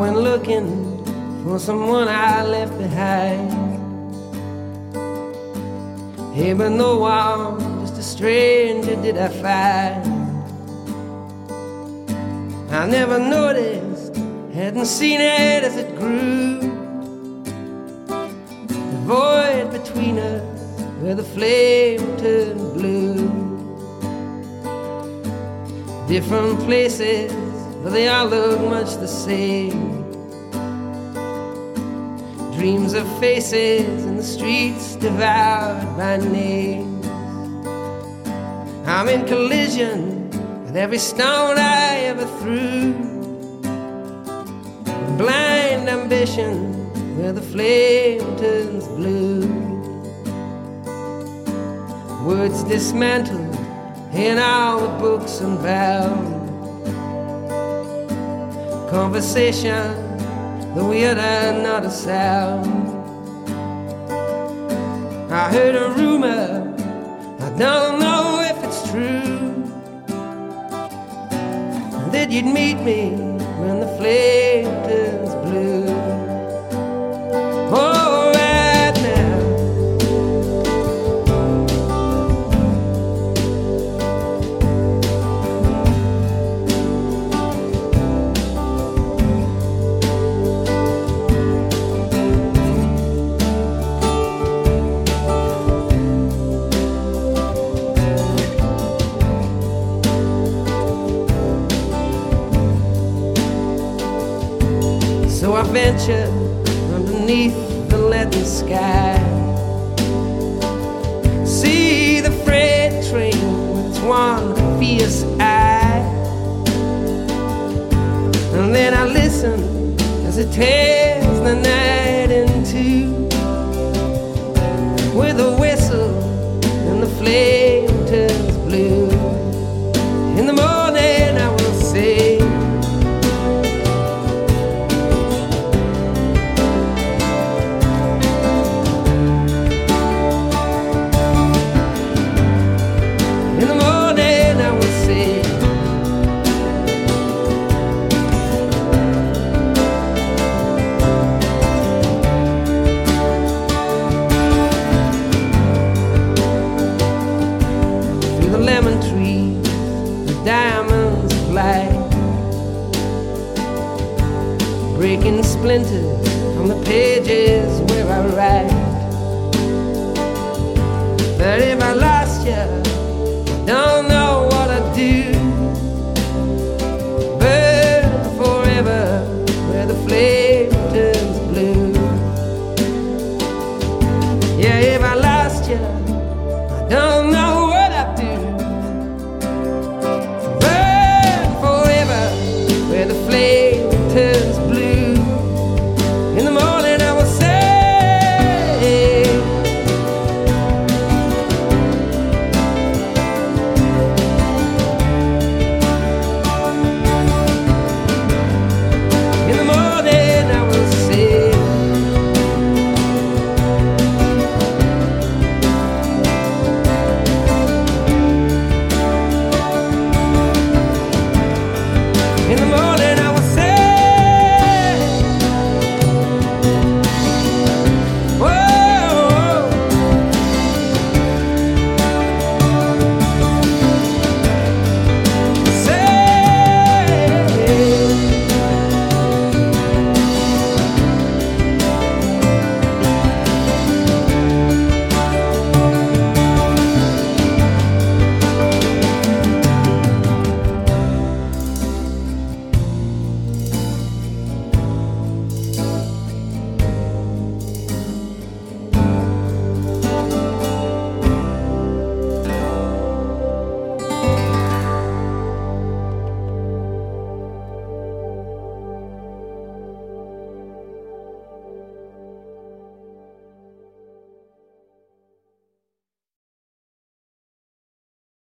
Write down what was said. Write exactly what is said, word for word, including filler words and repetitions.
went looking for someone I left behind. Hey, but no one, just a stranger did I find. I never noticed, hadn't seen it as it grew. The void between us, where the flame turned blue. Different places, but they all look much the same. Dreams of faces in the streets devoured by names. I'm in collision with every stone I ever threw. Blind ambition where the flame turns blue. Words dismantled in all the books unbound. Conversation, though we utter not a sound. I heard a rumor, I don't know if it's true, that you'd meet me when the flame turns blue. Oh, right now. So I venture underneath the leaden sky, see the freight train with its one fierce eye, and then I listen as it tears the night in two, with a whistle and the flame turns blue. In the morning I will say, lemon tree, the diamonds of light, breaking splinters from the pages where I write. But if I lost you,